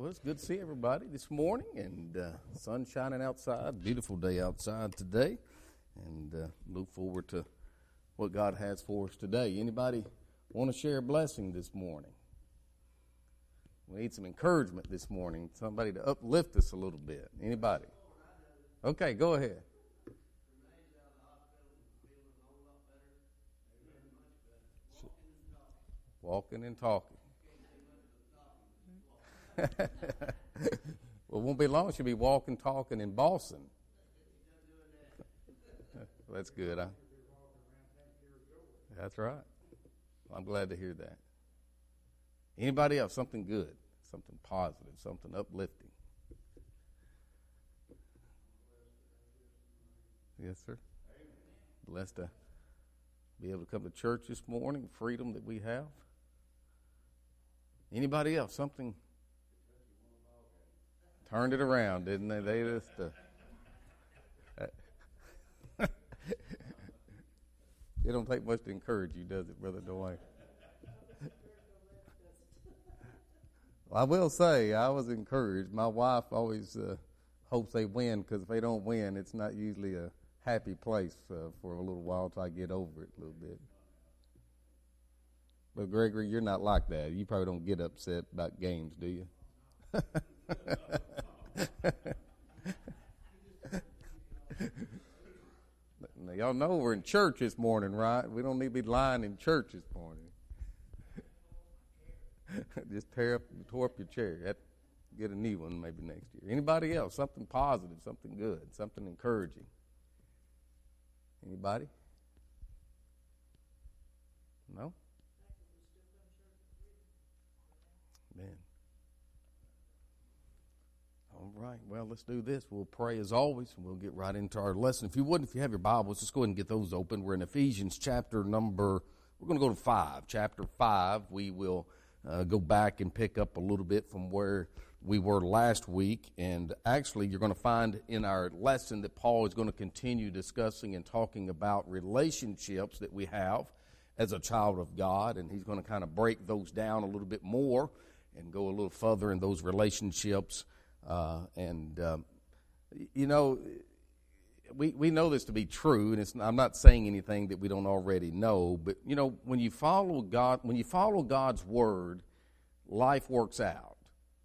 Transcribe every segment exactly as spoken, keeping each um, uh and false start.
Well, it's good to see everybody this morning, and uh, sun shining outside. Beautiful day outside today, and uh, look forward to what God has for us today. Anybody want to share a blessing this morning? We need some encouragement this morning, somebody to uplift us a little bit. Anybody? Okay, go ahead. Walking and talking. Well, it won't be long. She'll be walking, talking in Boston. That's good, huh? That's right. Well, I'm glad to hear that. Anybody else? Something good, something positive, something uplifting. Yes, sir. Blessed to be able to come to church this morning, freedom that we have. Anybody else? Something turned it around, didn't they? They just uh, it don't take much to encourage you, does it, Brother Dwayne? Well, I will say I was encouraged. My wife always uh, hopes they win, because if they don't win, it's not usually a happy place uh, for a little while till I get over it a little bit. But Gregory, you're not like that. You probably don't get upset about games, do you? Now, y'all know we're in church this morning, right? We don't need to be lying in church this morning. Just tear up, tore up your chair. That, get a new one maybe next year. Anybody else? Something positive, something good, something encouraging. Anybody? No? Man. All right. Well, let's do this. We'll pray as always, and we'll get right into our lesson. If you would, if you have your Bibles, just go ahead and get those open. We're in Ephesians chapter number, we're going to go to five. Chapter five. We will uh, go back and pick up a little bit from where we were last week. And actually, you're going to find in our lesson that Paul is going to continue discussing and talking about relationships that we have as a child of God. And he's going to kind of break those down a little bit more and go a little further in those relationships. Uh, and, um, you know, we we know this to be true, and it's, I'm not saying anything that we don't already know, but, you know, when you follow God, when you follow God's word, life works out.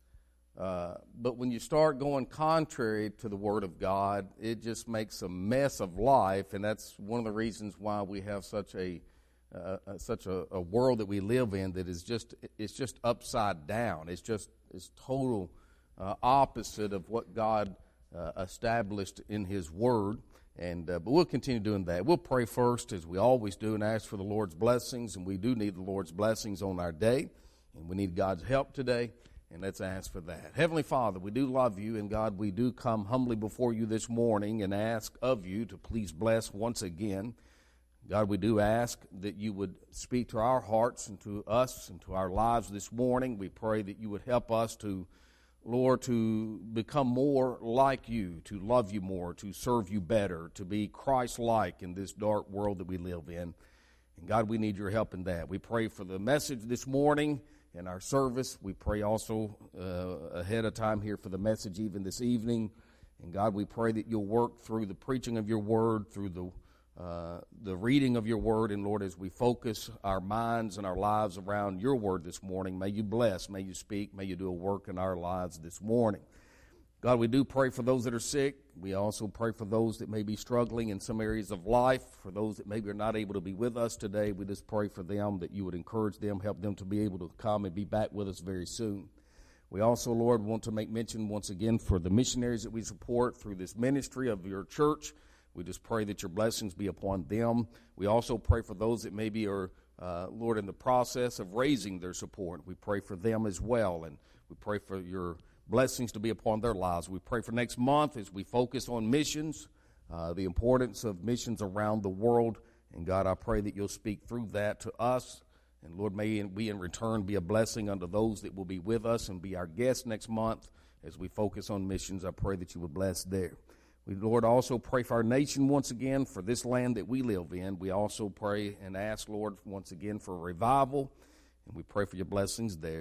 Uh, but when you start going contrary to the word of God, it just makes a mess of life, and that's one of the reasons why we have such a uh, such a, a world that we live in that is just it's just upside down. It's just it's total uh, opposite of what God uh, established in His Word. And uh, but we'll continue doing that. We'll pray first, as we always do, and ask for the Lord's blessings. And we do need the Lord's blessings on our day, and we need God's help today. And let's ask for that. Heavenly Father, we do love you, and God, we do come humbly before you this morning and ask of you to please bless once again. God, we do ask that you would speak to our hearts and to us and to our lives this morning. We pray that you would help us to, Lord, to become more like you, to love you more, to serve you better, to be Christ-like in this dark world that we live in. And God, we need your help in that. We pray for the message this morning in our service. We pray also uh, ahead of time here for the message even this evening. And God, we pray that you'll work through the preaching of your word, through the uh, the reading of your word. And Lord, as we focus our minds and our lives around your word this morning, may you bless, may you speak, may you do a work in our lives this morning. God, we do pray for those that are sick. We also pray for those that may be struggling in some areas of life. For those that maybe are not able to be with us today, we just pray for them that you would encourage them, help them to be able to come and be back with us very soon. We also, Lord, want to make mention once again for the missionaries that we support through this ministry of your church. We just pray that your blessings be upon them. We also pray for those that maybe are, uh, Lord, in the process of raising their support. We pray for them as well, and we pray for your blessings to be upon their lives. We pray for next month as we focus on missions, uh, the importance of missions around the world. And God, I pray that you'll speak through that to us. And Lord, may we in return be a blessing unto those that will be with us and be our guests next month as we focus on missions. I pray that you would bless there. We, Lord, also pray for our nation once again, for this land that we live in. We also pray and ask, Lord, once again for revival. And we pray for your blessings there.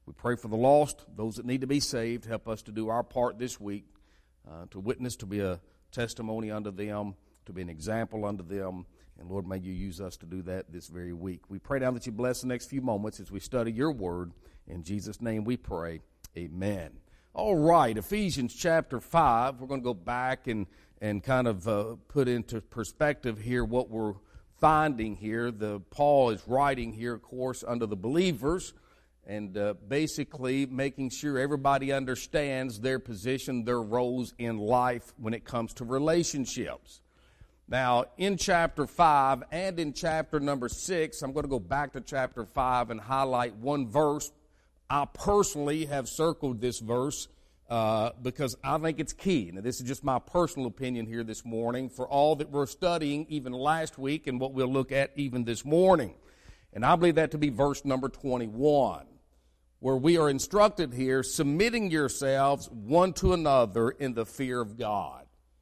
We pray for the lost, those that need to be saved. Help us to do our part this week, uh, to witness, to be a testimony unto them, to be an example unto them. And Lord, may you use us to do that this very week. We pray now that you bless the next few moments as we study your word. In Jesus' name we pray. Amen. All right, Ephesians chapter five. We're going to go back and, and kind of uh, put into perspective here what we're finding here. The Paul is writing here, of course, under the believers, and uh, basically making sure everybody understands their position, their roles in life when it comes to relationships. Now, in chapter five and in chapter number six, I'm going to go back to chapter five and highlight one verse. I personally have circled this verse uh, because I think it's key. Now, this is just my personal opinion here this morning for all that we're studying even last week and what we'll look at even this morning. And I believe that to be verse number twenty-one, where we are instructed here, submitting yourselves one to another in the fear of God.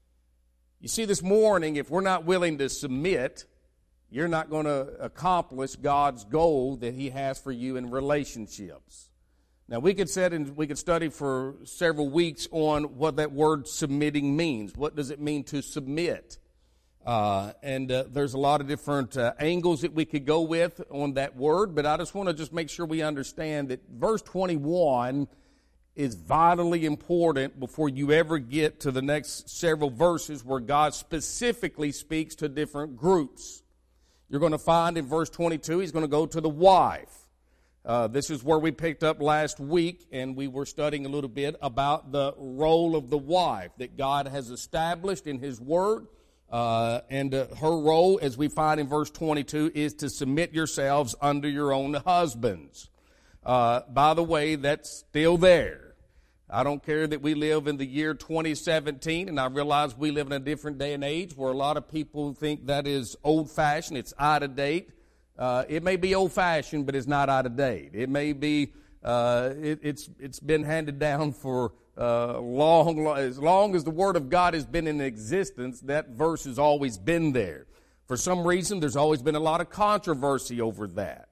You see, this morning, if we're not willing to submit, you're not going to accomplish God's goal that He has for you in relationships. Now, we could sit and we could study for several weeks on what that word submitting means. What does it mean to submit? Uh, and uh, there's a lot of different uh, angles that we could go with on that word, but I just want to just make sure we understand that verse twenty-one is vitally important before you ever get to the next several verses where God specifically speaks to different groups. You're going to find in verse twenty-two, he's going to go to the wife. Uh, this is where we picked up last week, and we were studying a little bit about the role of the wife that God has established in His Word. Uh, and uh, her role, as we find in verse twenty-two, is to submit yourselves under your own husbands. Uh, by the way, that's still there. I don't care that we live in the year twenty seventeen, and I realize we live in a different day and age where a lot of people think that is old-fashioned, it's out of date. Uh, it may be old-fashioned, but it's not out of date. It may be, uh, it, it's it's been handed down for uh, long, long, as long as the Word of God has been in existence, that verse has always been there. For some reason, there's always been a lot of controversy over that.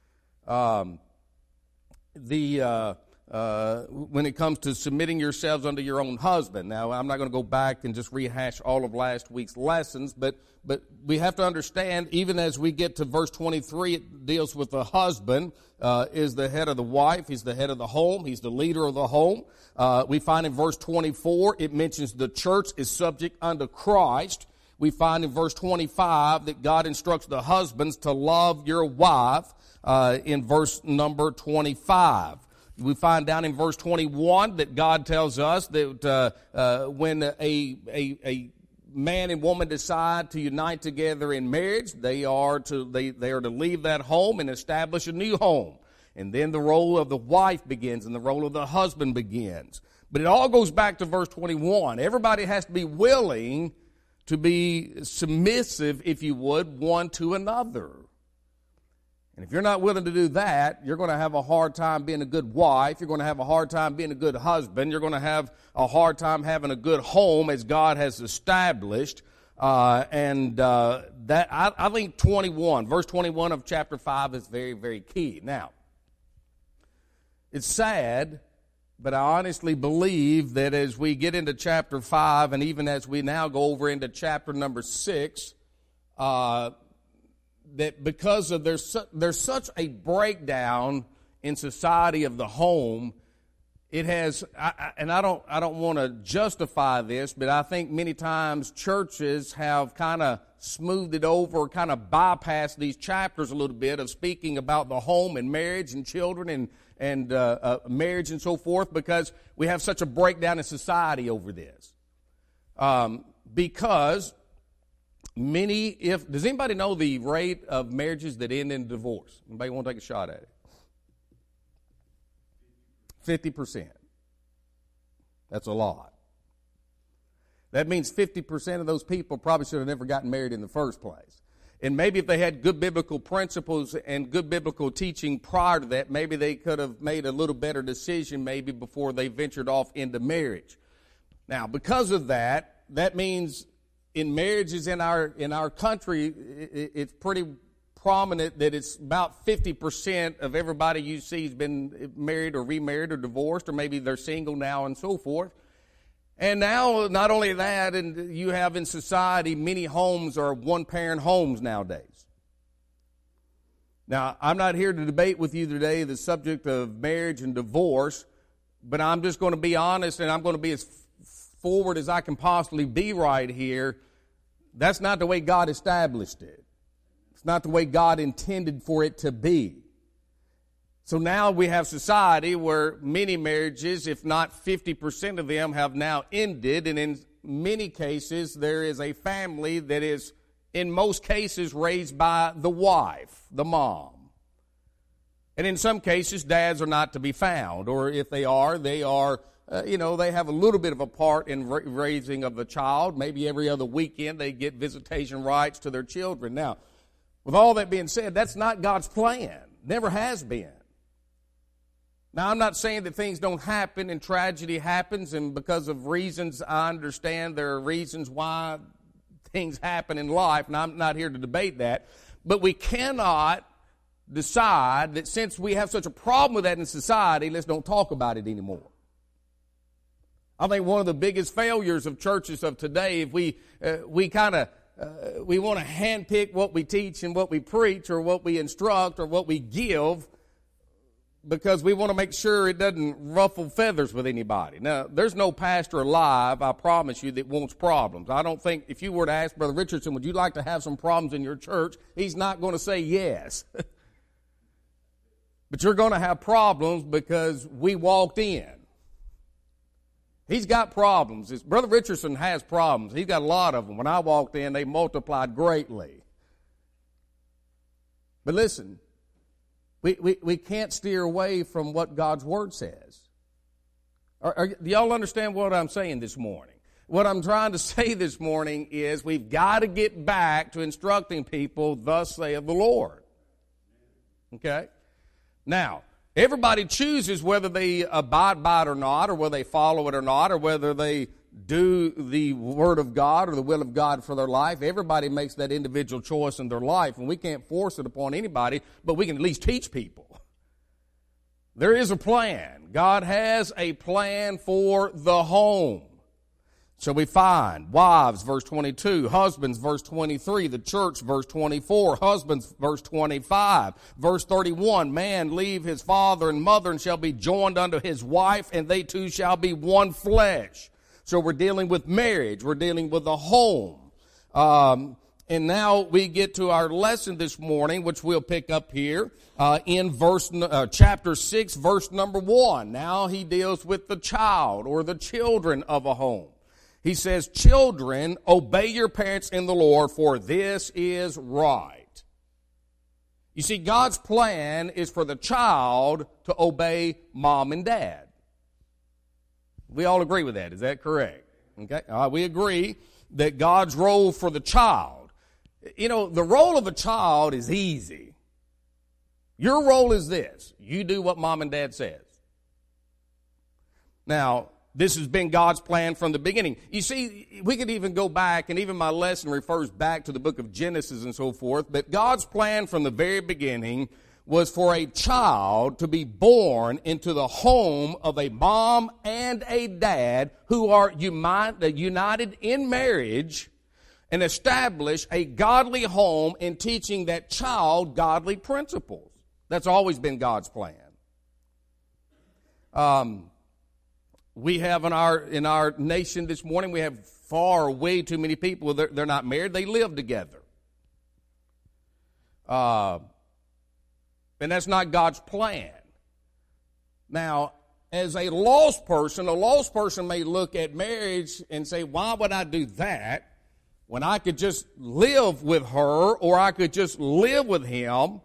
Um, the... Uh, Uh, when it comes to submitting yourselves unto your own husband. Now, I'm not going to go back and just rehash all of last week's lessons, but but we have to understand, even as we get to verse twenty-three, it deals with the husband uh, is the head of the wife. He's the head of the home. He's the leader of the home. Uh, we find in verse twenty-four, it mentions the church is subject unto Christ. We find in verse twenty-five that God instructs the husbands to love your wife uh, in verse number twenty-five. We find down in verse twenty-one that God tells us that uh, uh, when a, a a man and woman decide to unite together in marriage, they are to they, they are to leave that home and establish a new home. And then the role of the wife begins and the role of the husband begins. But it all goes back to verse twenty-one. Everybody has to be willing to be submissive, if you would, one to another. And if you're not willing to do that, you're going to have a hard time being a good wife. You're going to have a hard time being a good husband. You're going to have a hard time having a good home as God has established. Uh, and uh, that I, I think twenty-one, verse twenty-one of chapter five is very, very key. Now, it's sad, but I honestly believe that as we get into chapter five, and even as we now go over into chapter number six, uh, that because of there's su- there's such a breakdown in society of the home, it has, I, I, and I don't I don't want to justify this, but I think many times churches have kind of smoothed it over, kind of bypassed these chapters a little bit of speaking about the home and marriage and children and and uh, uh, marriage and so forth, because we have such a breakdown in society over this. Um, because Many, if, does anybody know the rate of marriages that end in divorce? Anybody want to take a shot at it? fifty percent. That's a lot. That means fifty percent of those people probably should have never gotten married in the first place. And maybe if they had good biblical principles and good biblical teaching prior to that, maybe they could have made a little better decision maybe before they ventured off into marriage. Now, because of that, that means in marriages in our in our country, it, it's pretty prominent that it's about fifty percent of everybody you see has been married or remarried or divorced, or maybe they're single now and so forth. And now, not only that, and you have in society, many homes are one-parent homes nowadays. Now, I'm not here to debate with you today the subject of marriage and divorce, but I'm just going to be honest, and I'm going to be as forward as I can possibly be right here. That's not the way God established it. It's not the way God intended for it to be. So now we have society where many marriages, if not fifty percent of them, have now ended. And in many cases, there is a family that is, in most cases, raised by the wife, the mom. And in some cases, dads are not to be found. Or if they are, they are, uh, you know, they have a little bit of a part in ra- raising of the child. Maybe every other weekend they get visitation rights to their children. Now, with all that being said, that's not God's plan. Never has been. Now, I'm not saying that things don't happen and tragedy happens, and because of reasons I understand there are reasons why things happen in life, and I'm not here to debate that. But we cannot decide that since we have such a problem with that in society, let's don't talk about it anymore. I think one of the biggest failures of churches of today, if we uh, we kind of uh, we want to handpick what we teach and what we preach or what we instruct or what we give, because we want to make sure it doesn't ruffle feathers with anybody. Now, there's no pastor alive, I promise you, that wants problems. I don't think, if you were to ask Brother Richardson, would you like to have some problems in your church? He's not going to say yes. But you're going to have problems because we walked in. He's got problems. It's, Brother Richardson has problems. He's got a lot of them. When I walked in, they multiplied greatly. But listen, We, we we can't steer away from what God's Word says. Are, are, do y'all understand what I'm saying this morning? What I'm trying to say this morning is we've got to get back to instructing people, thus saith the Lord. Okay? Now, everybody chooses whether they abide by it or not, or whether they follow it or not, or whether they do the Word of God or the will of God for their life. Everybody makes that individual choice in their life, and we can't force it upon anybody, but we can at least teach people. There is a plan. God has a plan for the home. So we find wives, verse twenty-two, husbands, verse twenty-three, the church, verse twenty-four, husbands, verse twenty-five, verse thirty-one, man leave his father and mother and shall be joined unto his wife, and they two shall be one flesh. So we're dealing with marriage. We're dealing with the home. Um, and now we get to our lesson this morning, which we'll pick up here uh, in verse uh, chapter six, verse number one. Now he deals with the child or the children of a home. He says, children, obey your parents in the Lord, for this is right. You see, God's plan is for the child to obey mom and dad. We all agree with that. Is that correct? Okay. Uh, we agree that God's role for the child. You know, the role of a child is easy. Your role is this. You do what mom and dad says. Now, this has been God's plan from the beginning. You see, we could even go back, and even my lesson refers back to the book of Genesis and so forth, but God's plan from the very beginning was for a child to be born into the home of a mom and a dad who are united in marriage and establish a godly home in teaching that child godly principles. That's always been God's plan. Um, we have in our in our nation this morning, we have far way too many people. They're, they're not married. They live together. Uh And that's not God's plan. Now, as a lost person, a lost person may look at marriage and say, why would I do that when I could just live with her or I could just live with him?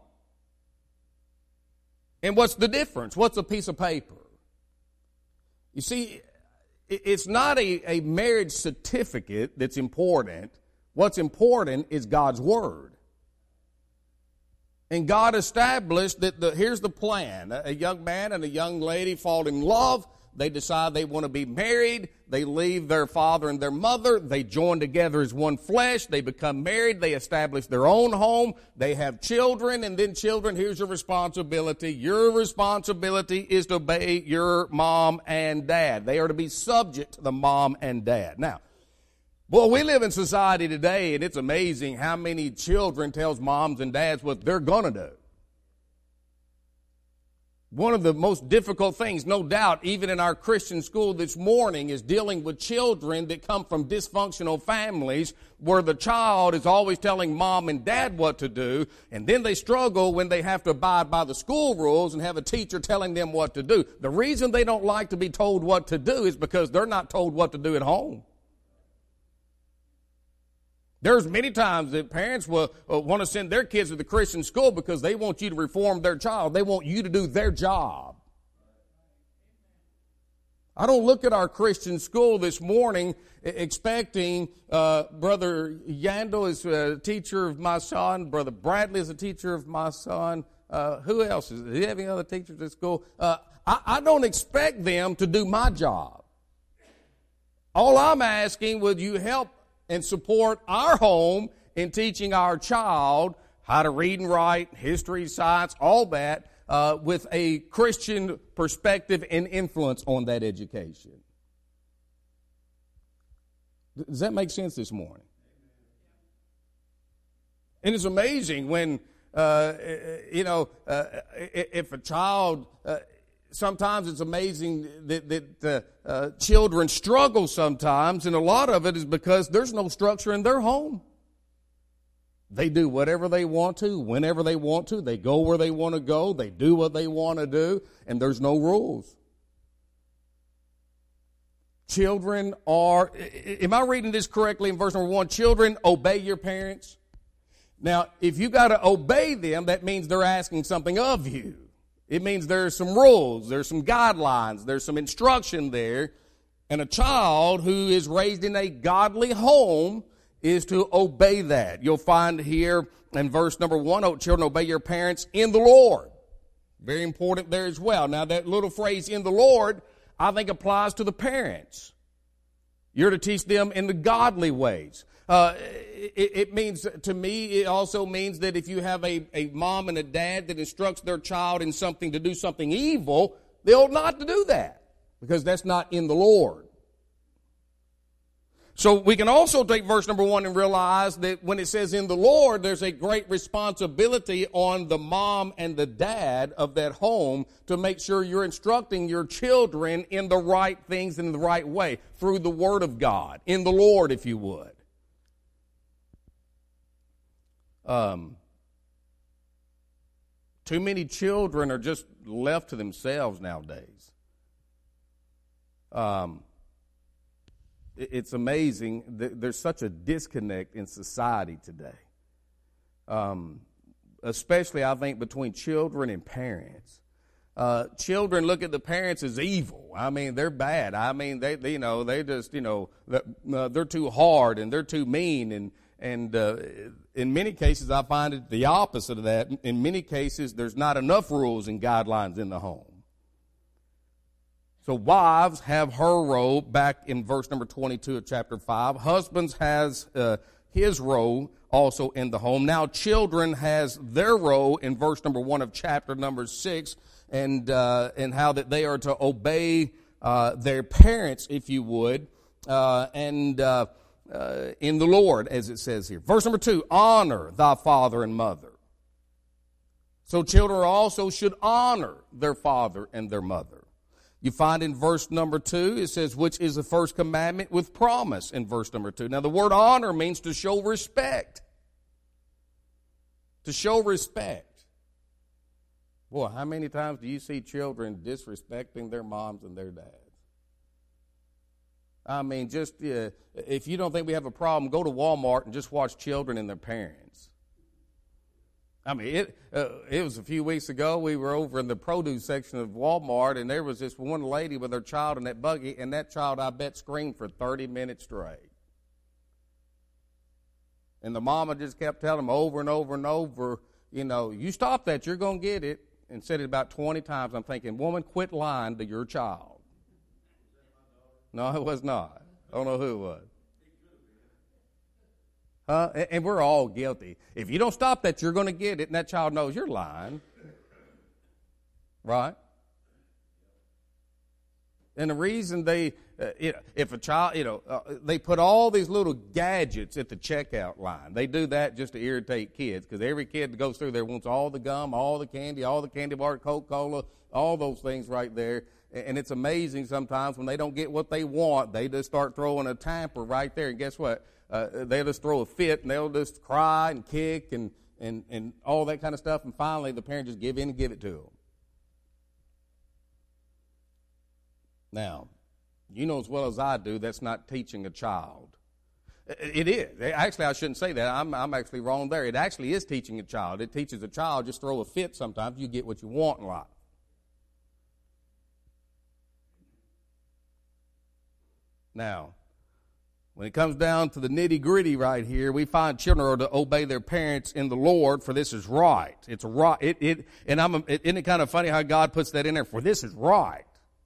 And what's the difference? What's a piece of paper? You see, it's not a, a marriage certificate that's important. What's important is God's Word. And God established that the, here's the plan. A young man and a young lady fall in love. They decide they want to be married. They leave their father and their mother. They join together as one flesh. They become married. They establish their own home. They have children. And then children, here's your responsibility. Your responsibility is to obey your mom and dad. They are to be subject to the mom and dad. Now, boy, we live in society today, and it's amazing how many children tells moms and dads what they're going to do. One of the most difficult things, no doubt, even in our Christian school this morning, is dealing with children that come from dysfunctional families where the child is always telling mom and dad what to do, and then they struggle when they have to abide by the school rules and have a teacher telling them what to do. The reason they don't like to be told what to do is because they're not told what to do at home. There's many times that parents will uh, want to send their kids to the Christian school because they want you to reform their child. They want you to do their job. I don't look at our Christian school this morning expecting uh, Brother Yandel is a teacher of my son, Brother Bradley is a teacher of my son. Uh, who else? Is, do you have any other teachers at school? Uh, I, I don't expect them to do my job. All I'm asking, would you help and support our home in teaching our child how to read and write, history, science, all that, uh, with a Christian perspective and influence on that education. Does that make sense this morning? And it's amazing when, uh, you know, uh, if a child... Uh, Sometimes it's amazing that, that uh, uh, children struggle sometimes, and a lot of it is because there's no structure in their home. They do whatever they want to, whenever they want to. They go where they want to go. They do what they want to do, and there's no rules. Children are, am I reading this correctly in verse number one? Children, obey your parents. Now, if you got to obey them, that means they're asking something of you. It means there's some rules, there's some guidelines, there's some instruction there. And a child who is raised in a godly home is to obey that. You'll find here in verse number one, oh, children, obey your parents in the Lord. Very important there as well. Now, that little phrase, in the Lord, I think applies to the parents. You're to teach them in the godly ways. Uh, it, it means, to me, it also means that if you have a, a mom and a dad that instructs their child in something to do something evil, they ought not to do that because that's not in the Lord. So we can also take verse number one and realize that when it says in the Lord, there's a great responsibility on the mom and the dad of that home to make sure you're instructing your children in the right things and in the right way through the Word of God, in the Lord, if you would. Um, too many children are just left to themselves nowadays. Um, it, it's amazing that there's such a disconnect in society today. Um, especially, I think, between children and parents. Uh, children look at the parents as evil. I mean, they're bad. I mean, they, they you know, they just, you know, they're too hard and they're too mean and And uh, in many cases, I find it the opposite of that. In many cases, there's not enough rules and guidelines in the home. So wives have her role back in verse number twenty-two of chapter five. Husbands has uh, his role also in the home. Now children has their role in verse number one of chapter number six, and uh, and how that they are to obey uh, their parents, if you would, uh, and uh, Uh, in the Lord, as it says here. Verse number two, honor thy father and mother. So children also should honor their father and their mother. You find in verse number two, it says, which is the first commandment with promise in verse number two. Now the word honor means to show respect. To show respect. Boy, how many times do you see children disrespecting their moms and their dads? I mean, just uh, if you don't think we have a problem, go to Walmart and just watch children and their parents. I mean, it uh, it was a few weeks ago. We were over in the produce section of Walmart, and there was this one lady with her child in that buggy, and that child, I bet, screamed for thirty minutes straight. And the mama just kept telling them over and over and over, you know, you stop that, you're going to get it, and said it about twenty times. I'm thinking, woman, quit lying to your child. No, it was not. I don't know who it was. Uh, and, and we're all guilty. If you don't stop that, you're going to get it, and that child knows you're lying. Right? And the reason they, uh, you know, if a child, you know, uh, they put all these little gadgets at the checkout line. They do that just to irritate kids, because every kid that goes through there wants all the gum, all the candy, all the candy bar, Coca-Cola, all those things right there. And it's amazing sometimes when they don't get what they want, they just start throwing a tamper right there. And guess what? Uh, they'll just throw a fit, and they'll just cry and kick and, and, and all that kind of stuff. And finally, the parent just give in and give it to them. Now, you know as well as I do, that's not teaching a child. It is. Actually, I shouldn't say that. I'm, I'm actually wrong there. It actually is teaching a child. It teaches a child, just throw a fit sometimes, you get what you want in life. Now, when it comes down to the nitty-gritty right here, we find children are to obey their parents in the Lord, for this is right. It's right. It, it, and I'm, it, isn't it kind of funny how God puts that in there? For this is right.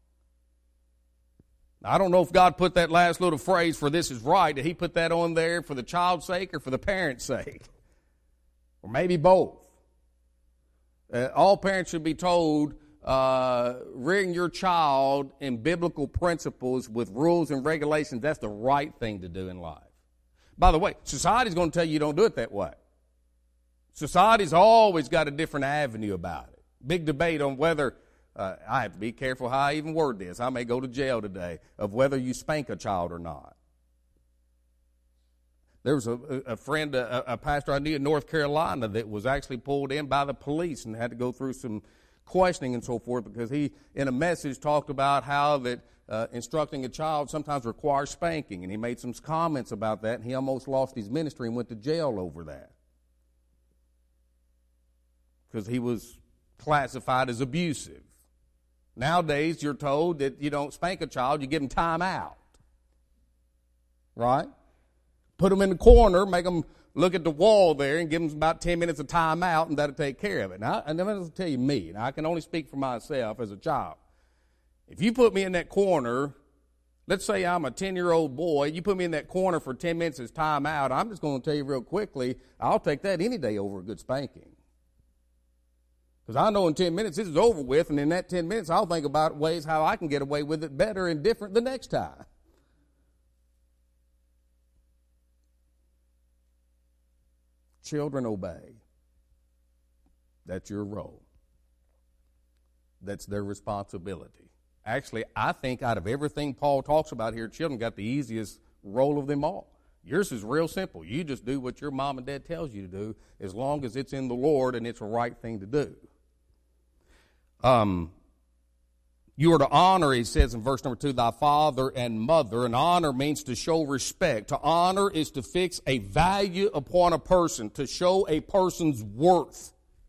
I don't know if God put that last little phrase, for this is right, did he put that on there for the child's sake or for the parent's sake? Or maybe both. Uh, all parents should be told, uh, rearing your child in biblical principles with rules and regulations, that's the right thing to do in life. By the way, society's going to tell you don't do it that way. Society's always got a different avenue about it. Big debate on whether... Uh, I have to be careful how I even word this. I may go to jail today of whether you spank a child or not. There was a, a friend, a, a pastor I knew in North Carolina that was actually pulled in by the police and had to go through some questioning and so forth because he, in a message, talked about how that uh, instructing a child sometimes requires spanking. And he made some comments about that, and he almost lost his ministry and went to jail over that because he was classified as abusive. Nowadays, you're told that you don't spank a child, you give them time out. Right? Put them in the corner, make them look at the wall there, and give them about ten minutes of time out, and that'll take care of it. Now, I'm going to tell you me. Now, I can only speak for myself as a child. If you put me in that corner, let's say I'm a ten-year-old boy, you put me in that corner for ten minutes as time out, I'm just going to tell you real quickly, I'll take that any day over a good spanking. Because I know in ten minutes this is over with, and in that ten minutes I'll think about ways how I can get away with it better and different the next time. Children obey. That's your role. That's their responsibility. Actually, I think out of everything Paul talks about here, children got the easiest role of them all. Yours is real simple. You just do what your mom and dad tells you to do as long as it's in the Lord and it's a right thing to do. Um, you are to honor, he says in verse number two, thy father and mother. And honor means to show respect. To honor is to fix a value upon a person, to show a person's worth.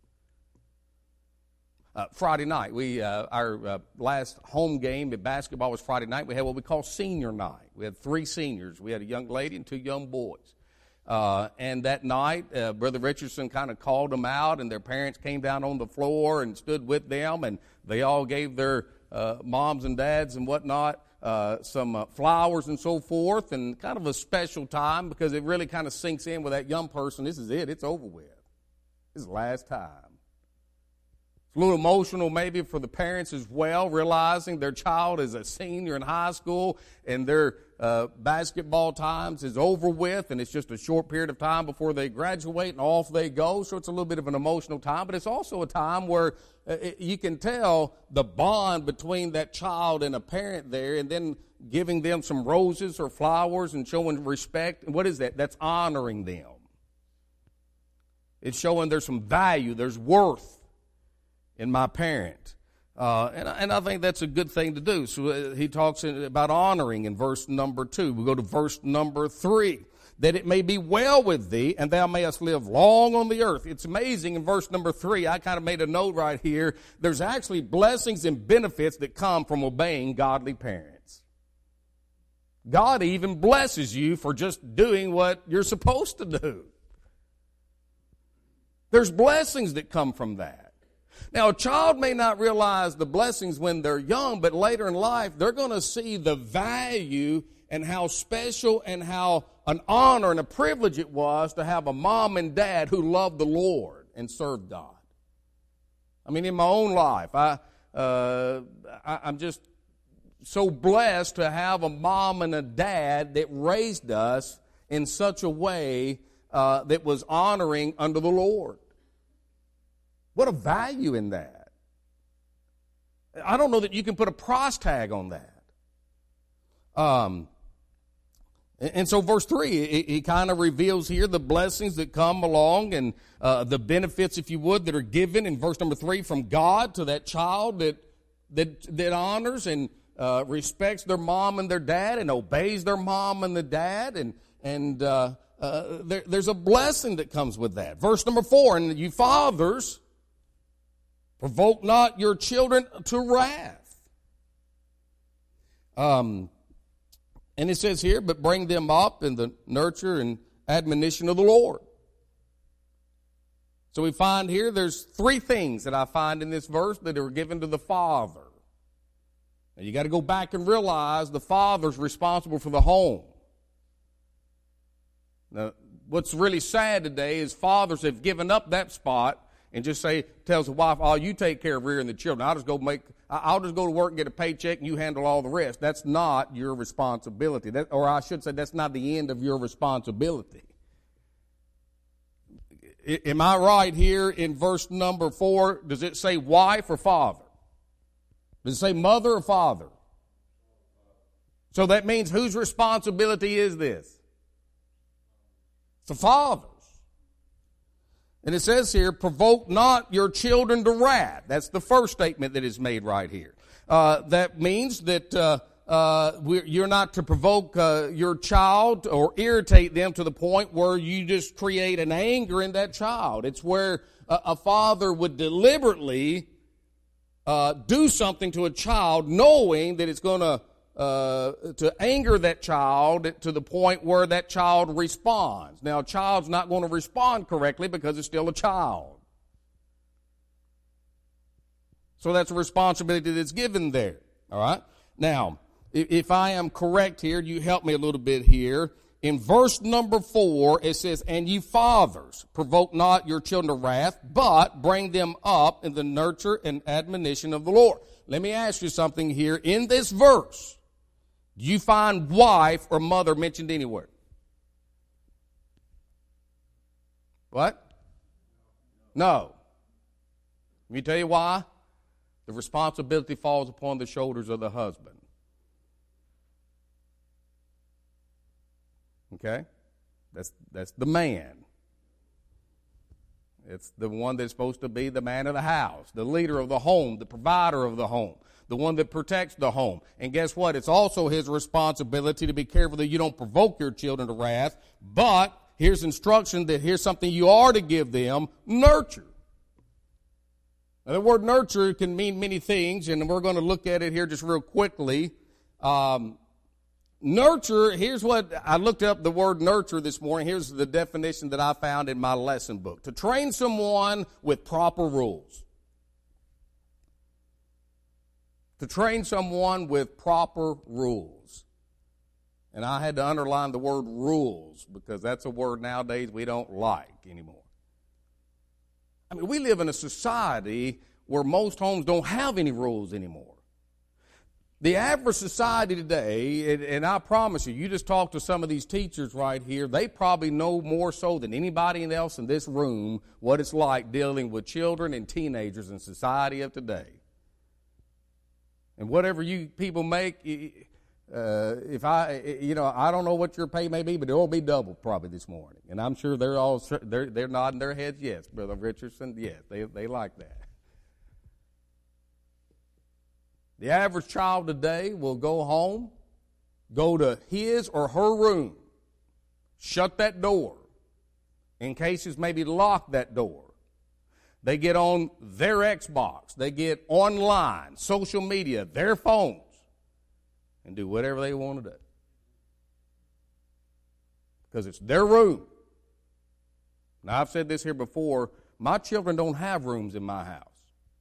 Uh, Friday night, we uh, our uh, last home game at basketball was Friday night. We had what we call senior night. We had three seniors. We had a young lady and two young boys. Uh, and that night, uh, Brother Richardson kind of called them out, and their parents came down on the floor and stood with them, and they all gave their uh, moms and dads and whatnot uh, some uh, flowers and so forth, and kind of a special time because it really kind of sinks in with that young person. This is it. It's over with. This is the last time. It's a little emotional maybe for the parents as well, realizing their child is a senior in high school and their uh, basketball times is over with, and it's just a short period of time before they graduate and off they go. So it's a little bit of an emotional time, but it's also a time where uh, it, you can tell the bond between that child and a parent there, and then giving them some roses or flowers and showing respect. And what is that? That's honoring them. It's showing there's some value, there's worth in my parent. Uh, and, and I think that's a good thing to do. So uh, he talks about honoring in verse number two. We go to verse number three. That it may be well with thee, and thou mayest live long on the earth. It's amazing in verse number three. I kind of made a note right here. There's actually blessings and benefits that come from obeying godly parents. God even blesses you for just doing what you're supposed to do. There's blessings that come from that. Now, a child may not realize the blessings when they're young, but later in life, they're going to see the value and how special and how an honor and a privilege it was to have a mom and dad who loved the Lord and served God. I mean, in my own life, I, uh, I, I'm just so blessed to have a mom and a dad that raised us in such a way uh, that was honoring unto the Lord. What a value in that. I don't know that you can put a price tag on that. Um, and so verse three, he, he kind of reveals here the blessings that come along and uh, the benefits, if you would, that are given in verse number three from God to that child that that that honors and uh, respects their mom and their dad and obeys their mom and the dad. And, and uh, uh, there, there's a blessing that comes with that. Verse number four, and you fathers, provoke not your children to wrath. Um, and it says here, but bring them up in the nurture and admonition of the Lord. So we find here there's three things that I find in this verse that are given to the father. Now you got to go back and realize the father's responsible for the home. Now, what's really sad today is fathers have given up that spot and just say, tells the wife, oh, you take care of rearing the children. I'll just go make, I'll just go to work and get a paycheck and you handle all the rest. That's not your responsibility. That, or I should say, that's not the end of your responsibility. I, am I right here in verse number four? Does it say wife or father? Does it say mother or father? So that means whose responsibility is this? It's the father's. And it says here, provoke not your children to wrath. That's the first statement that is made right here. Uh, that means that uh, uh, we're, you're not to provoke uh, your child or irritate them to the point where you just create an anger in that child. It's where a, a father would deliberately uh, do something to a child knowing that it's going to Uh, to anger that child to the point where that child responds. Now, a child's not going to respond correctly because it's still a child. So that's a responsibility that's given there. All right? Now, if, if I am correct here, you help me a little bit here. In verse number four, it says, and you fathers, provoke not your children to wrath, but bring them up in the nurture and admonition of the Lord. Let me ask you something here. In this verse, do you find wife or mother mentioned anywhere? What? No. Let me tell you why. The responsibility falls upon the shoulders of the husband. Okay? That's, that's the man. It's the one that's supposed to be the man of the house, the leader of the home, the provider of the home, the one that protects the home. And guess what? It's also his responsibility to be careful that you don't provoke your children to wrath. But here's instruction that here's something you are to give them, nurture. Now, the word nurture can mean many things, and we're going to look at it here just real quickly. Um, nurture, here's what, I looked up the word nurture this morning. Here's the definition that I found in my lesson book. To train someone with proper rules. To train someone with proper rules. And I had to underline the word rules because that's a word nowadays we don't like anymore. I mean, we live in a society where most homes don't have any rules anymore. The average society today, and, and I promise you, you just talk to some of these teachers right here, they probably know more so than anybody else in this room what it's like dealing with children and teenagers in society of today. And whatever you people make, uh, if I, you know, I don't know what your pay may be, but it will be double probably this morning. And I'm sure they're all, they're, they're nodding their heads, yes, Brother Richardson, yes, they, they like that. The average child today will go home, go to his or her room, shut that door, in cases maybe lock that door. They get on their Xbox. They get online, social media, their phones, and do whatever they want to do. Because it's their room. Now, I've said this here before. My children don't have rooms in my house.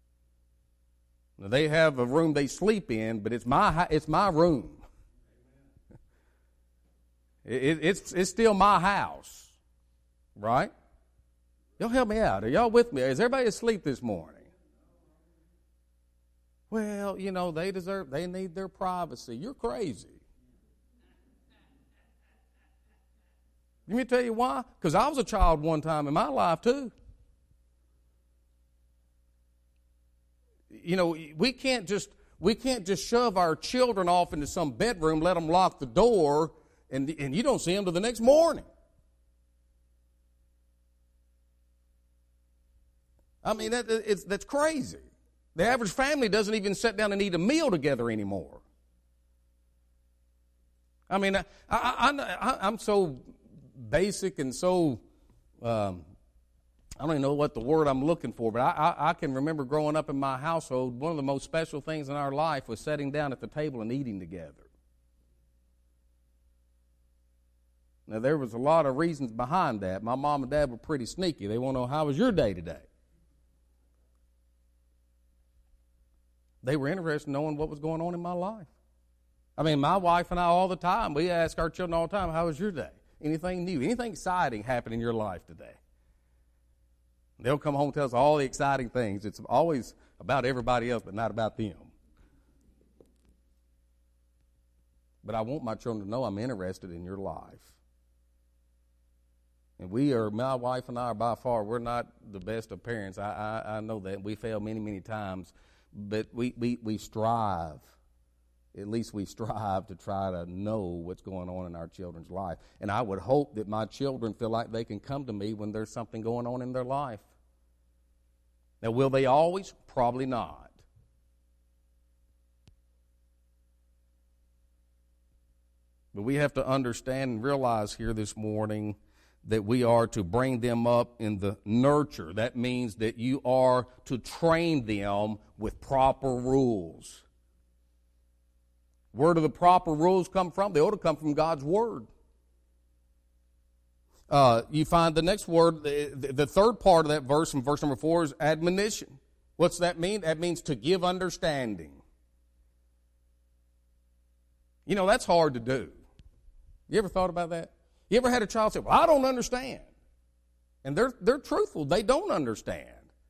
Now, they have a room they sleep in, but it's my it's my room. It, it's it's still my house, right? Y'all help me out. Are y'all with me? Is everybody asleep this morning? Well, you know, they deserve, they need their privacy. You're crazy. Let me tell you why. Because I was a child one time in my life too. You know, we can't just we can't just shove our children off into some bedroom, let them lock the door, and and you don't see them till the next morning. I mean, that, it's, that's crazy. The average family doesn't even sit down and eat a meal together anymore. I mean, I, I, I, I'm so basic and so, um, I don't even know what the word I'm looking for, but I, I, I can remember growing up in my household, one of the most special things in our life was sitting down at the table and eating together. Now, there was a lot of reasons behind that. My mom and dad were pretty sneaky. They want to know, how was your day today? They were interested in knowing what was going on in my life. I mean, my wife and I all the time, we ask our children all the time, how was your day? Anything new? Anything exciting happened in your life today? They'll come home and tell us all the exciting things. It's always about everybody else, but not about them. But I want my children to know I'm interested in your life. And we are, my wife and I are by far, we're not the best of parents. I, I, I know that. We fail many, many times. But we, we, we strive, at least we strive to try to know what's going on in our children's life. And I would hope that my children feel like they can come to me when there's something going on in their life. Now, will they always? Probably not. But we have to understand and realize here this morning that we are to bring them up in the nurture. That means that you are to train them with proper rules. Where do the proper rules come from? They ought to come from God's Word. Uh, you find the next word, the, the third part of that verse, in verse number four, is admonition. What's that mean? That means to give understanding. You know, that's hard to do. You ever thought about that? You ever had a child say, well, I don't understand? And they're they're truthful. They don't understand.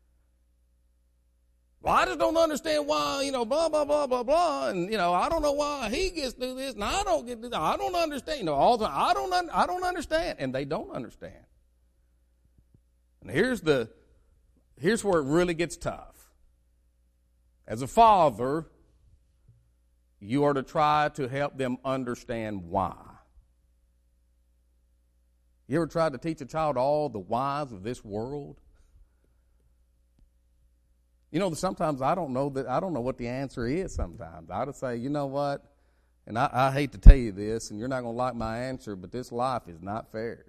Well, I just don't understand why, you know, blah, blah, blah, blah, blah. And, you know, I don't know why he gets to do this, and I don't get to do that. I don't understand. You know, all the time, I don't, un- I don't understand. And they don't understand. And here's the, here's where it really gets tough. As a father, you are to try to help them understand why. You ever tried to teach a child all the whys of this world? You know, sometimes I don't know that I don't know what the answer is sometimes. I would say, you know what, and I, I hate to tell you this, and you're not going to like my answer, but this life is not fair.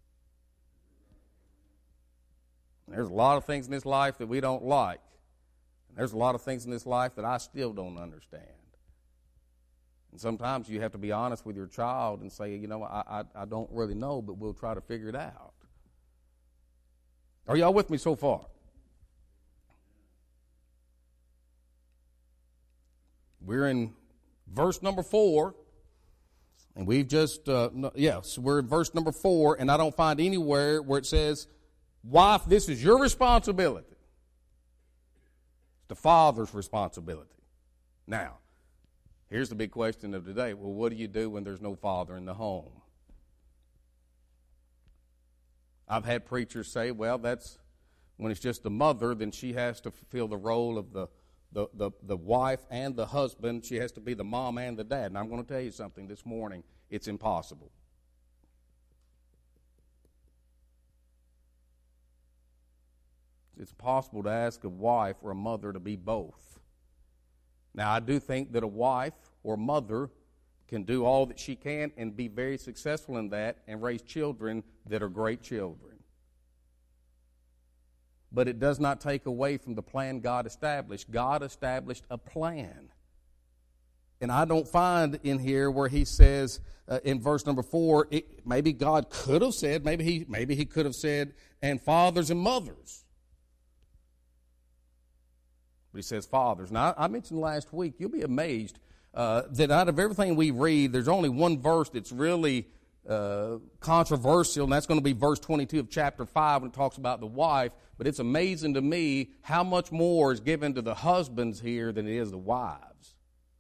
There's a lot of things in this life that we don't like. And there's a lot of things in this life that I still don't understand. And sometimes you have to be honest with your child and say, you know, I, I, I don't really know, but we'll try to figure it out. Are y'all with me so far? We're in verse number four, and we've just, uh, no, yes, we're in verse number four, and I don't find anywhere where it says, wife, this is your responsibility. It's the father's responsibility. Now, here's the big question of today. Well, what do you do when there's no father in the home? I've had preachers say, well, that's when it's just the mother, then she has to fulfill the role of the, the, the, the wife and the husband. She has to be the mom and the dad. And I'm going to tell you something this morning. It's impossible. It's possible to ask a wife or a mother to be both. Now, I do think that a wife or mother can do all that she can and be very successful in that and raise children that are great children. But it does not take away from the plan God established. God established a plan. And I don't find in here where he says uh, in verse number four, it, maybe God could have said, maybe he, maybe he could have said, and fathers and mothers. But he says fathers. Now, I mentioned last week, you'll be amazed uh, that out of everything we read, there's only one verse that's really uh, controversial, and that's going to be verse twenty-two of chapter five when it talks about the wife. But it's amazing to me how much more is given to the husbands here than it is the wives.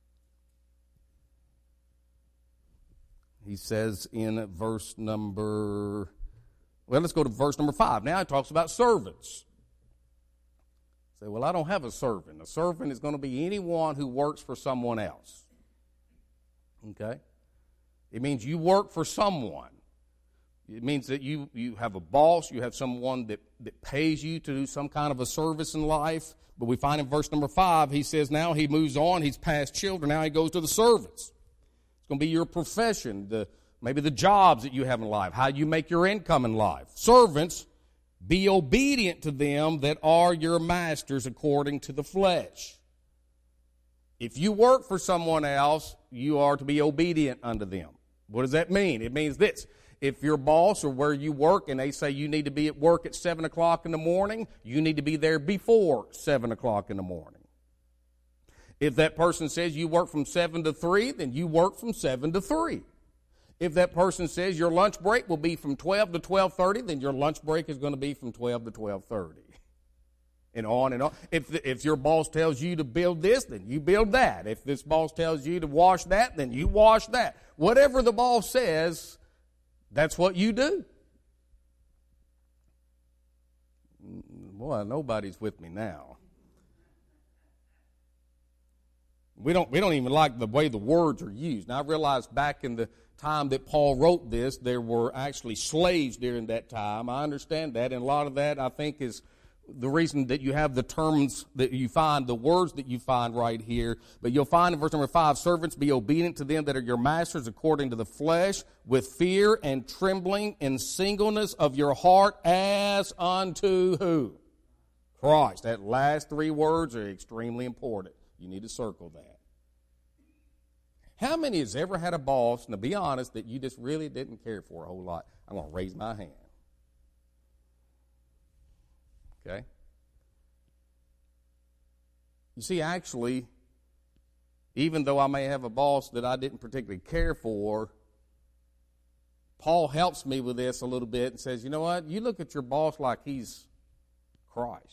He says in verse number, well, let's go to verse number five. Now it talks about servants. Say, well, I don't have a servant. A servant is going to be anyone who works for someone else. Okay? It means you work for someone. It means that you, you have a boss, you have someone that, that pays you to do some kind of a service in life. But we find in verse number five, he says now he moves on, he's past children, now he goes to the servants. It's going to be your profession, the maybe the jobs that you have in life, how you make your income in life. Servants, be obedient to them that are your masters according to the flesh. If you work for someone else, you are to be obedient unto them. What does that mean? It means this. If your boss or where you work and they say you need to be at work at seven o'clock in the morning, you need to be there before seven o'clock in the morning. If that person says you work from seven to three, then you work from seven to three. If that person says your lunch break will be from twelve to twelve thirty, then your lunch break is going to be from twelve to twelve thirty. And on and on. If the, if your boss tells you to build this, then you build that. If this boss tells you to wash that, then you wash that. Whatever the boss says, that's what you do. Boy, nobody's with me now. We don't we don't even like the way the words are used. Now, I realize back in the time that Paul wrote this, there were actually slaves during that time. I understand that, and a lot of that, I think, is the reason that you have the terms that you find, the words that you find right here. But you'll find in verse number five, servants, be obedient to them that are your masters according to the flesh, with fear and trembling and singleness of your heart, as unto who? Christ. That last three words are extremely important. You need to circle that. How many has ever had a boss, and to be honest, that you just really didn't care for a whole lot? I'm going to raise my hand. Okay? You see, actually, even though I may have a boss that I didn't particularly care for, Paul helps me with this a little bit and says, you know what? You look at your boss like he's Christ.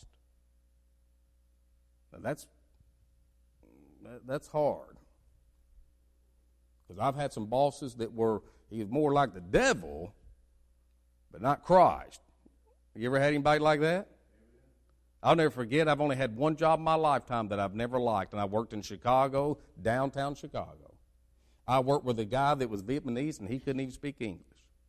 Now that's, that's hard. Because I've had some bosses that were, he was more like the devil, but not Christ. You ever had anybody like that? I'll never forget, I've only had one job in my lifetime that I've never liked, and I worked in Chicago, downtown Chicago. I worked with a guy that was Vietnamese, and he couldn't even speak English.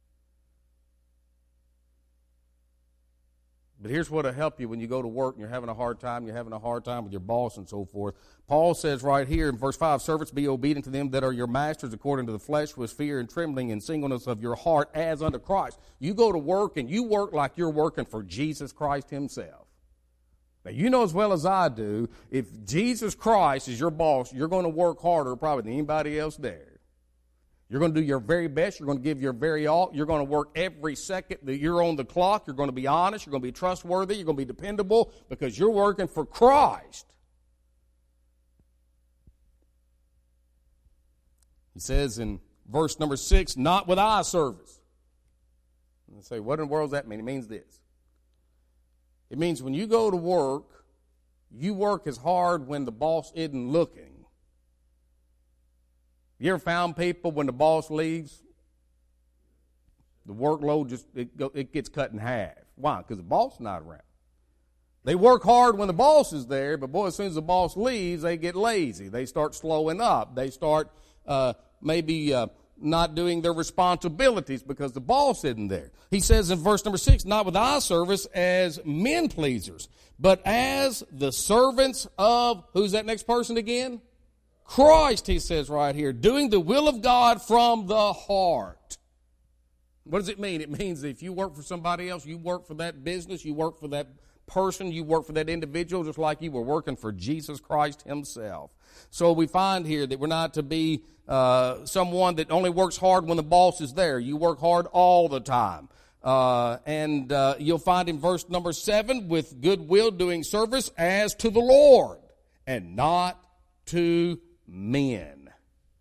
But here's what will help you when you go to work and you're having a hard time, you're having a hard time with your boss and so forth. Paul says right here in verse five, servants, be obedient to them that are your masters according to the flesh, with fear and trembling and singleness of your heart, as unto Christ. You go to work and you work like you're working for Jesus Christ himself. Now, you know as well as I do, if Jesus Christ is your boss, you're going to work harder probably than anybody else there. You're going to do your very best. You're going to give your very all. You're going to work every second that you're on the clock. You're going to be honest. You're going to be trustworthy. You're going to be dependable because you're working for Christ. He says in verse number six, not with eye service. And I say, what in the world does that mean? It means this. It means when you go to work, you work as hard when the boss isn't looking. You ever found people when the boss leaves, the workload just it, go, it gets cut in half? Why? Because the boss is not around. They work hard when the boss is there, but boy, as soon as the boss leaves, they get lazy. They start slowing up. They start uh, maybe uh, not doing their responsibilities because the boss isn't there. He says in verse number six, not with eye service as men pleasers, but as the servants of, who's that next person again? Christ, he says right here, doing the will of God from the heart. What does it mean? It means that if you work for somebody else, you work for that business, you work for that person, you work for that individual, just like you were working for Jesus Christ himself. So we find here that we're not to be uh, someone that only works hard when the boss is there. You work hard all the time. Uh, and uh, you'll find in verse number seven, with goodwill doing service as to the Lord. and not to men.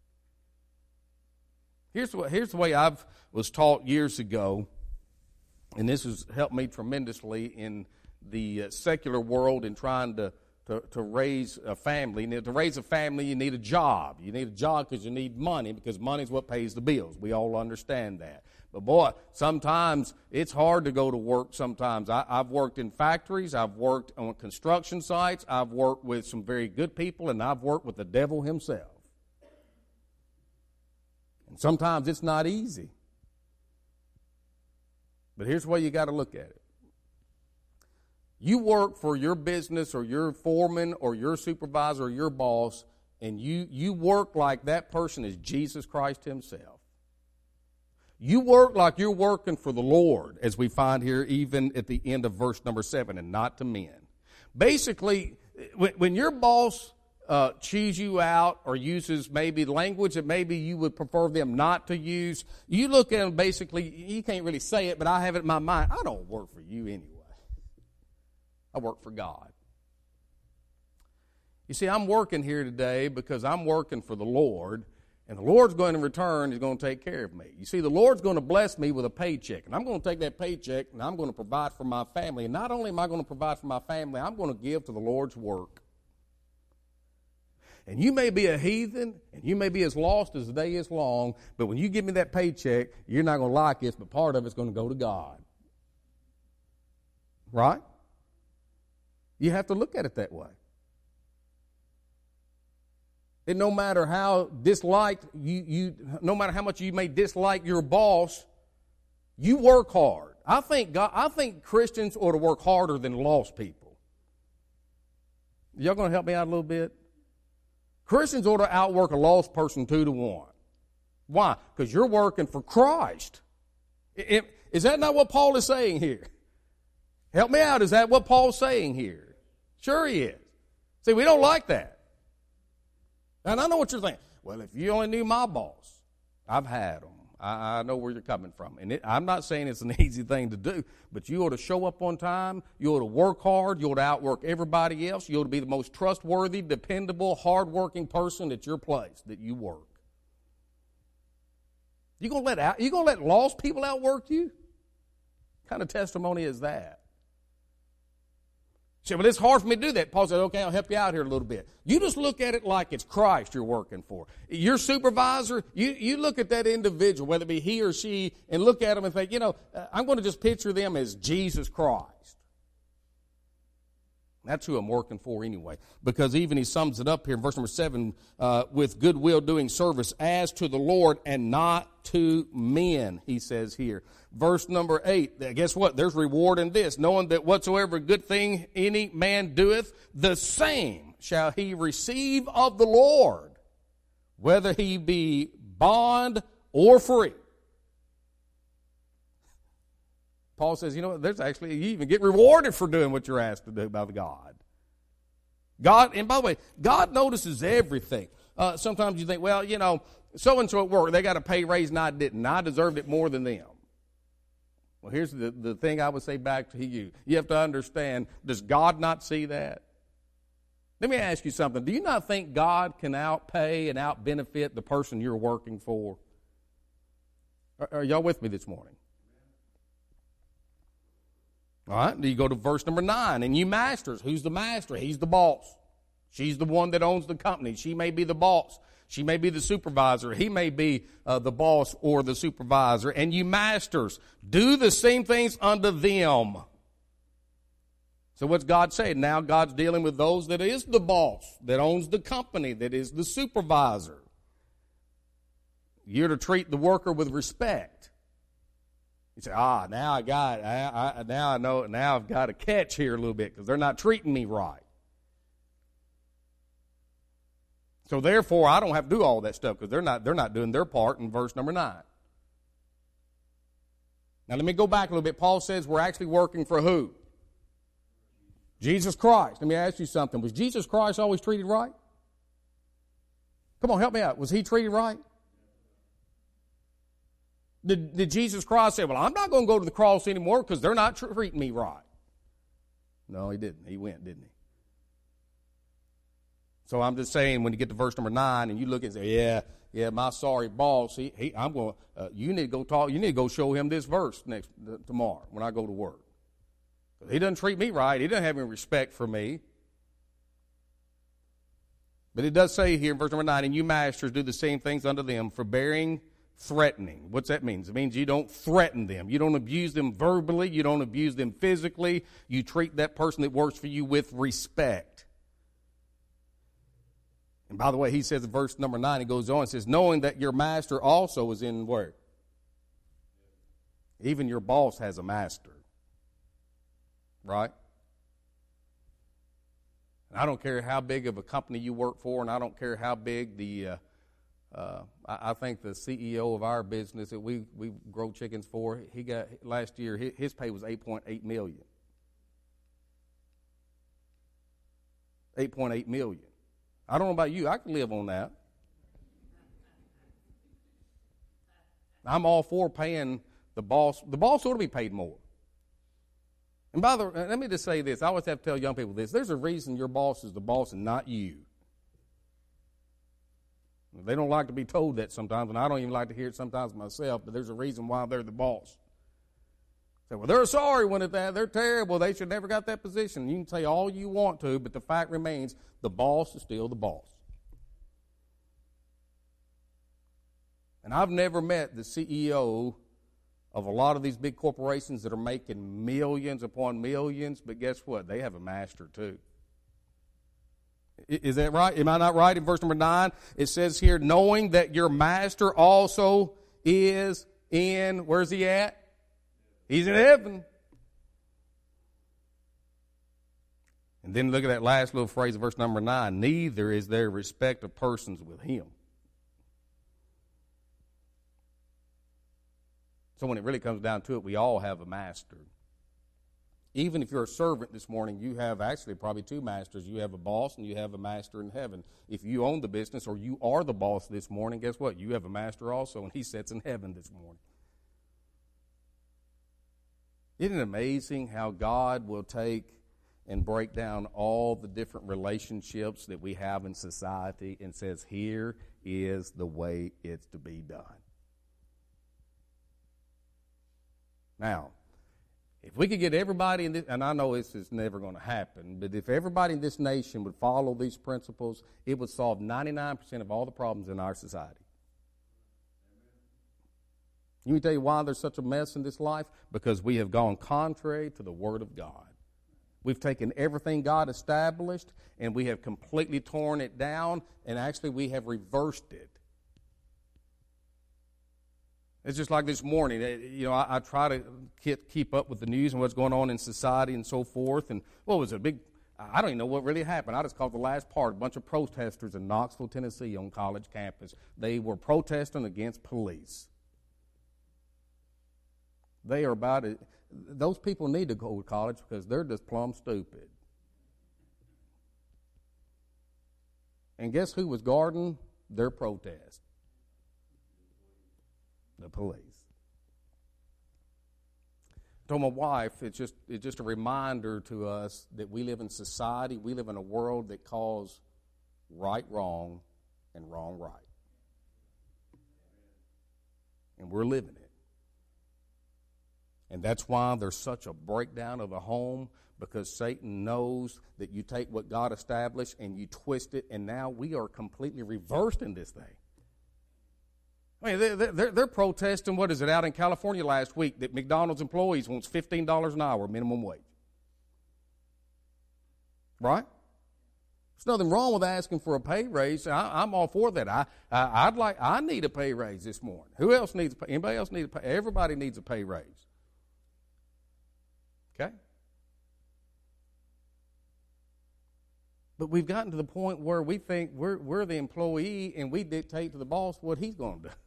Here's what, here's the way I was taught years ago, and this has helped me tremendously in the uh, secular world in trying to, to, to raise a family. Now, to raise a family, you need a job. You need a job because you need money, because money is what pays the bills. We all understand that. But boy, sometimes it's hard to go to work sometimes. I, I've worked in factories. I've worked on construction sites. I've worked with some very good people, and I've worked with the devil himself. And sometimes it's not easy. But here's the way you got to look at it. You work for your business or your foreman or your supervisor or your boss, and you, you work like that person is Jesus Christ himself. You work like you're working for the Lord, as we find here even at the end of verse number seven, and not to men. Basically, when, when your boss uh, chews you out or uses maybe language that maybe you would prefer them not to use, you look at them basically, you can't really say it, but I have it in my mind, I don't work for you anyway. I work for God. You see, I'm working here today because I'm working for the Lord, and the Lord's going to return, He's going to take care of me. You see, the Lord's going to bless me with a paycheck, and I'm going to take that paycheck, and I'm going to provide for my family. And not only am I going to provide for my family, I'm going to give to the Lord's work. And you may be a heathen, and you may be as lost as the day is long, but when you give me that paycheck, you're not going to like this, but part of it's going to go to God. Right? You have to look at it that way. And no matter how disliked you, you, no matter how much you may dislike your boss, you work hard. I think God, I think Christians ought to work harder than lost people. Y'all going to help me out a little bit? Christians ought to outwork a lost person two to one. Why? Because you're working for Christ. It, it, is that not what Paul is saying here? Help me out. Is that what Paul's saying here? Sure he is. See, we don't like that. And I know what you're thinking. Well, if you only knew my boss, I've had them. I, I know where you're coming from. And it, I'm not saying it's an easy thing to do, but you ought to show up on time. You ought to work hard. You ought to outwork everybody else. You ought to be the most trustworthy, dependable, hardworking person at your place that you work. You gonna let out? You gonna let lost people outwork you? What kind of testimony is that? Say, well, it's hard for me to do that. Paul said, okay, I'll help you out here a little bit. You just look at it like it's Christ you're working for. Your supervisor, you, you look at that individual, whether it be he or she, and look at them and think, you know, I'm going to just picture them as Jesus Christ. That's who I'm working for anyway. Because even he sums it up here in verse number seven, uh, with goodwill doing service as to the Lord and not to men, he says here. Verse number eight, guess what? There's reward in this, knowing that whatsoever good thing any man doeth, the same shall he receive of the Lord, whether he be bond or free. Paul says, you know what, there's actually, you even get rewarded for doing what you're asked to do by God. God, and by the way, God notices everything. Uh, sometimes you think, well, you know, so-and-so at work, they got a pay raise and I didn't. I deserved it more than them. Well, here's the, the thing I would say back to you. You have to understand, does God not see that? Let me ask you something. Do you not think God can outpay and outbenefit the person you're working for? Are, are y'all with me this morning? All right, you go to verse number nine, and you masters. Who's the master? He's the boss. She's the one that owns the company. She may be the boss. She may be the supervisor. He may be uh, the boss or the supervisor. And you masters, do the same things unto them. So what's God saying? Now God's dealing with those that is the boss, that owns the company, that is the supervisor. You're to treat the worker with respect. You say, ah, now I got, I, I, now I know, now I've got a catch here a little bit because they're not treating me right. So therefore, I don't have to do all that stuff because they're not, they're not doing their part in verse number nine. Now let me go back a little bit. Paul says we're actually working for who? Jesus Christ. Let me ask you something. Was Jesus Christ always treated right? Come on, help me out. Was he treated right? Did, did Jesus Christ say, well, I'm not going to go to the cross anymore because they're not treating me right? No, he didn't. He went, didn't he? So I'm just saying, when you get to verse number nine and you look and say, yeah, yeah, my sorry boss, he, he I'm going, uh, you need to go talk, you need to go show him this verse next uh, tomorrow when I go to work. He doesn't treat me right. He doesn't have any respect for me. But it does say here in verse number nine, and you masters do the same things unto them, forbearing, threatening. What's that mean? It means you don't threaten them. You don't abuse them verbally. You don't abuse them physically. You treat that person that works for you with respect. And by the way, he says in verse number nine, he goes on and says, knowing that your master also is in where? Even your boss has a master. Right? And I don't care how big of a company you work for, and I don't care how big the, uh, uh, I, I think the C E O of our business that we, we grow chickens for, he got, last year, his, his pay was eight point eight million dollars. eight point eight million dollars. I don't know about you, I can live on that. I'm all for paying the boss. The boss ought to be paid more. And by the way, let me just say this. I always have to tell young people this. There's a reason your boss is the boss and not you. They don't like to be told that sometimes, and I don't even like to hear it sometimes myself, but there's a reason why they're the boss. Say, well, they're sorry when it's that. They're terrible. They should never got that position. You can say all you want to, but the fact remains the boss is still the boss. And I've never met the C E O of a lot of these big corporations that are making millions upon millions, but guess what? They have a master too. Is that right? Am I not right? In verse number nine, it says here, knowing that your master also is in, where's he at? He's in heaven. And then look at that last little phrase of verse number nine, neither is there respect of persons with him. So when it really comes down to it, we all have a master. Even if you're a servant this morning, you have actually probably two masters. You have a boss and you have a master in heaven. If you own the business or you are the boss this morning, guess what? You have a master also, and he sits in heaven this morning. Isn't it amazing how God will take and break down all the different relationships that we have in society and says, here is the way it's to be done. Now, if we could get everybody in this, and I know this is never going to happen, but if everybody in this nation would follow these principles, it would solve ninety-nine percent of all the problems in our society. Let me tell you why there's such a mess in this life. Because we have gone contrary to the Word of God. We've taken everything God established, and we have completely torn it down, and actually we have reversed it. It's just like this morning, you know, I, I try to keep up with the news and what's going on in society and so forth. And what was it, a big, I don't even know what really happened. I just caught the last part, a bunch of protesters in Knoxville, Tennessee on college campus. They were protesting against police. They are about it. Those people need to go to college because they're just plumb stupid. And guess who was guarding their protest? The police. I told my wife, it's just it's just a reminder to us that we live in society, we live in a world that calls right wrong and wrong right. And we're living it. And that's why there's such a breakdown of the home, because Satan knows that you take what God established and you twist it, and now we are completely reversed in this thing. I mean, they're, they're, they're protesting, what is it, out in California last week, that McDonald's employees wants fifteen dollars an hour minimum wage. Right? There's nothing wrong with asking for a pay raise. I, I'm all for that. I, I, I'd like, I need a pay raise this morning. Who else needs a pay? Anybody else need a pay? Everybody needs a pay raise. Okay? But we've gotten to the point where we think we're, we're the employee and we dictate to the boss what he's going to do.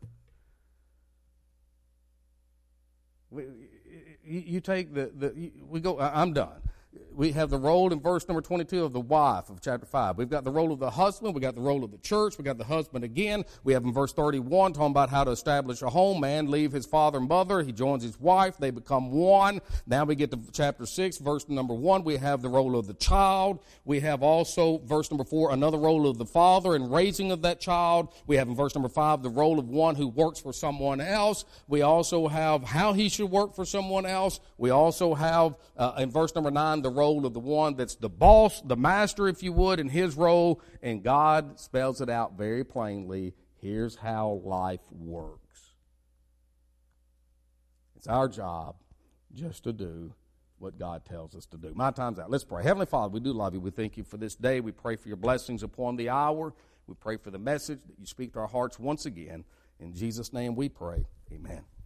We, you take the, the, we go, I'm done. we have the role in verse number twenty-two of the wife of chapter five. We've got the role of the husband. We've got the role of the church. We've got the husband again. We have in verse thirty-one talking about how to establish a home. Man leave his father and mother. He joins his wife. They become one. Now we get to chapter six, verse number one. We have the role of the child. We have also, verse number four, another role of the father in raising of that child. We have in verse number five the role of one who works for someone else. We also have how he should work for someone else. We also have, uh, in verse number nine, the role of the one that's the boss, the master, if you would, in his role. And God spells it out very plainly. Here's how life works. It's our job just to do what God tells us to do. My time's out. Let's pray. Heavenly Father, we do love you. We thank you for this day. We pray for your blessings upon the hour. We pray for the message that you speak to our hearts once again. In Jesus' name we pray. Amen.